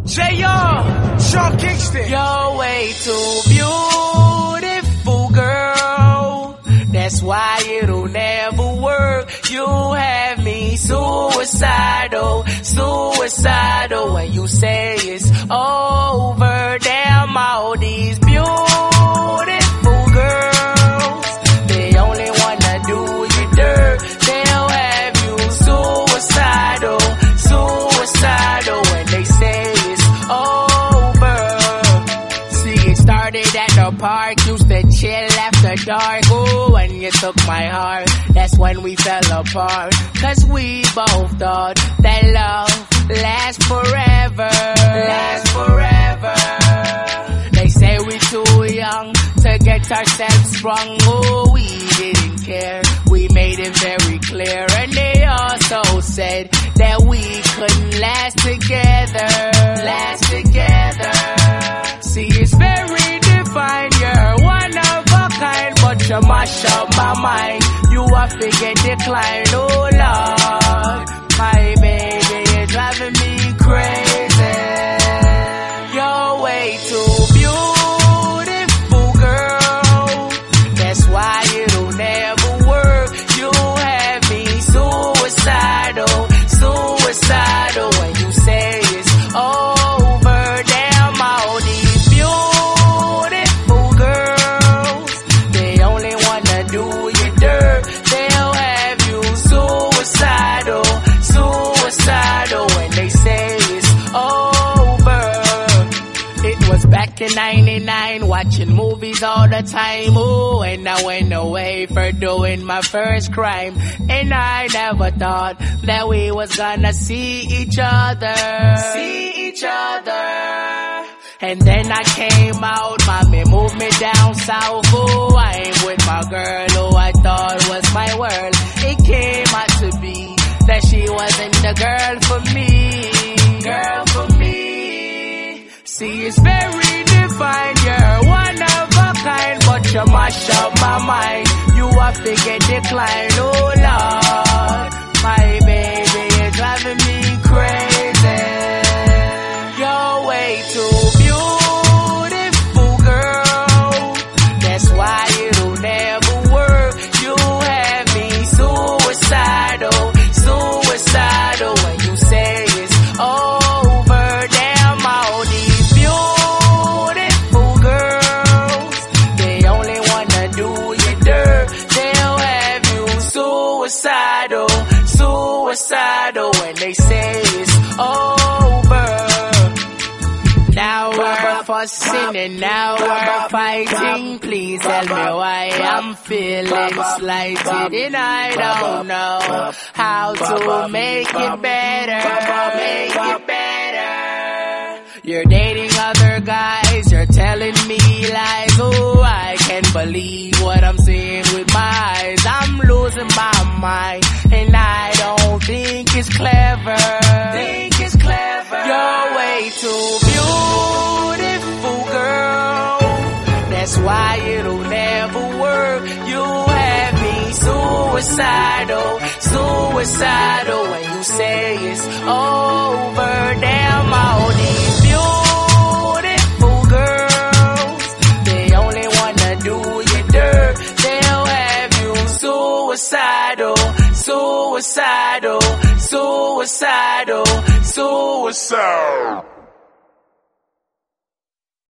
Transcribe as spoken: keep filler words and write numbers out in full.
J R, Sean Kingston. You're way too beautiful, girl. That's why it'll never work. You have me suicidal, suicidal. When you say it's over, damn all these beautiful girls, they only wanna do you dirt. They'll have you suicidal, suicidal. When they say it's over. See, it started at the park, used to chill after dark. Ooh, when you took my heart, that's when we fell apart. Cause we both thought that love lasts forever, lasts forever. They say we too young to get ourselves sprung. Oh, we didn't care, we made it very clear. And they also said that we couldn't last together, last together. See, it's very divine, you're one of a kind, but you mash up my mind. You are figure decline, oh Lord. My baby, you're driving me crazy. You're way too beautiful, girl. That's why it'll never work. You have me suicidal, suicidal. When you say it's over, damn all these beautiful girls, they only wanna do you dirt. They'll have you suicidal, suicidal. When they say it's over. It was back in ninety-nine, watching movies all the time. Ooh, and I went away for doing my first crime. And I never thought that we was gonna see each other, see each other. And then I came out, mommy moved me down south. Ooh, I ain't with my girl who I thought was my world. It came out to be that she wasn't the girl for me, girl for me. See, it's very divine, you're one of a kind, but you mash up my mind. You are figure decline, oh Lord. My baby, you're driving me crazy. You're way too beautiful, girl. That's why it'll never work. You have me suicidal, suicidal. When you say it's over, damn all these beautiful girls, they only wanna do you dirt. They'll have you suicidal, suicidal. When they say it's over. Now we're fussing and now we're fighting. Please tell me why I'm feeling slighted, and I don't know how to make it better, make it better. You're dating other guys, you're telling me lies. Oh, I can't believe what I'm seeing with my eyes. I'm losing my mind, and I don't think it's clever, think it's clever. You're way too beautiful, girl. That's why it'll never work. You have me suicidal, suicidal. When you say it's over, damn all these beautiful girls, they only wanna do you dirt. They'll have you suicidal, suicidal, suicidal, suicidal.